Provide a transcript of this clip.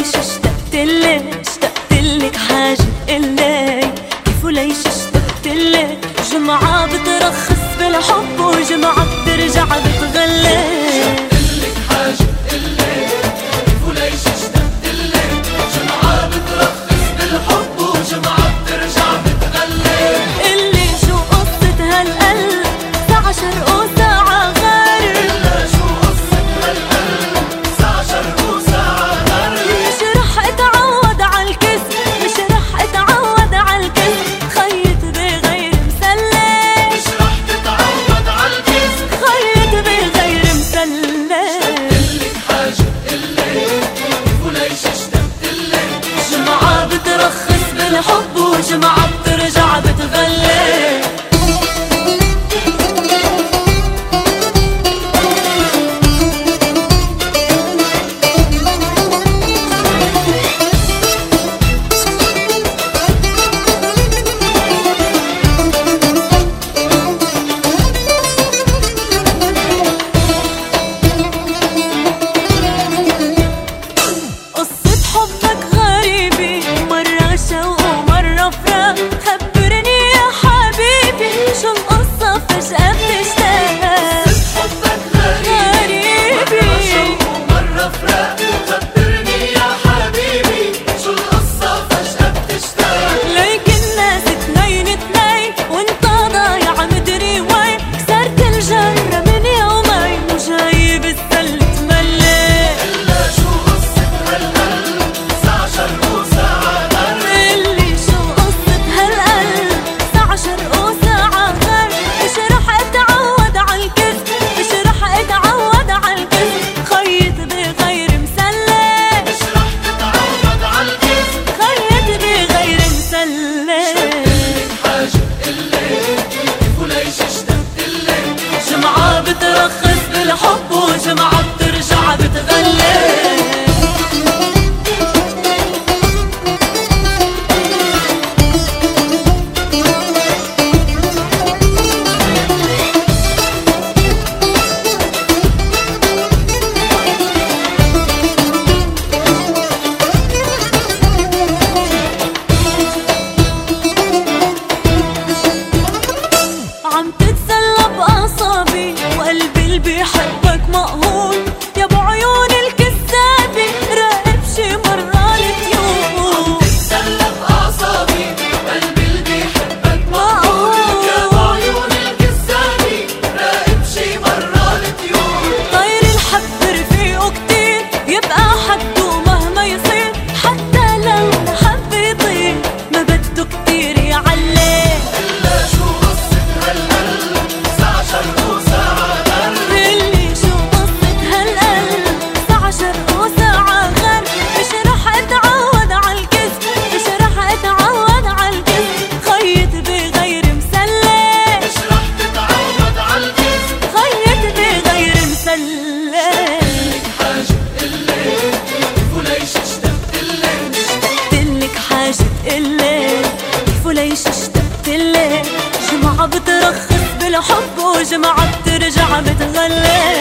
ليش اشتقتلك حاجة تقلي، كيف وليش اشتقتلك. جمعة بترخص بالحب وجمعة بترجع بتغلي. اشتقتلك حاجة تقلي، كيف وليش اشتقتلك. جمعة بترخص بالحب وجمعة بترجع بتغلي. قلي شو قصة هالقلب ساعة شرق وساعة غرب. إلا شو قصة هالقلب ساعة شرق وساعة غرب. مش رح اتعود عالكذب، مش رح اتعود عالكذب. خيط بغير مسلي، مش رح تتعود عالكذب. خيط بغير مسلي. اشتقتلك حاجة تقلي، كيف وليش اشتقتلك. جمعة بترخص بالحب وجمعة بترجع بتغلي. خبرني يا حبيبي شو القصة فجأة بتشتاق. حبك غريبي مرة فراق. خبرني يا حبيبي شو القصة فجأة بتشتاق. ليك الناس اتنين وانت ضايع مدري وين. كسرت الجرة من يومين وجاي بالسل تملي. إلا شو قصة هالقلب ساعة شرق وساعة غرب. اللي شو قصة هالقلب ساعة شرق وساعة غرب. مش رح اتعود عالكذب، مش رح اتعود عالكذب. خيط بغير مسلي، مش رح تتعود عالكذب. خيط بغير مسلي. اشتقتلك حاجة تقلي، كيف وليش اشتقتلك. جمعة بترخص بالحب وجمعة بترجع بتغلي. عم تتسلى بأعصابي وقلبي اللي بيحبك مقهور. يا ابو عيون الكذابة راقب شي مرة الطيور. تتسلى بأعصابي قلبي اللي بيحبك مقهور. يا بعيون الكذابة راقب شي مرة الطيور. طير الحب رفيقه كتير يبقى حده مهما يصير. حتى لو حب يطير ما بده كتير يعلي. إلا شو قصة هالقلب ساعة شرق وساعة غرب. اللي شو قصة هالقلب ساعة شرق وساعة غرب. مش رح اتعود عالكذب، مش رح اتعود عالكذب. خيط بغير مسلي، مش رح تتعود عالكذب. خيط بغير مسلي. حاجة تقلي، كيف وليش اشتقتلك. اشتقتلك حاجة تقلي، كيف وليش اشتقتلك. جمعة بترخص بالحب وجمعة بترجع بتغلي.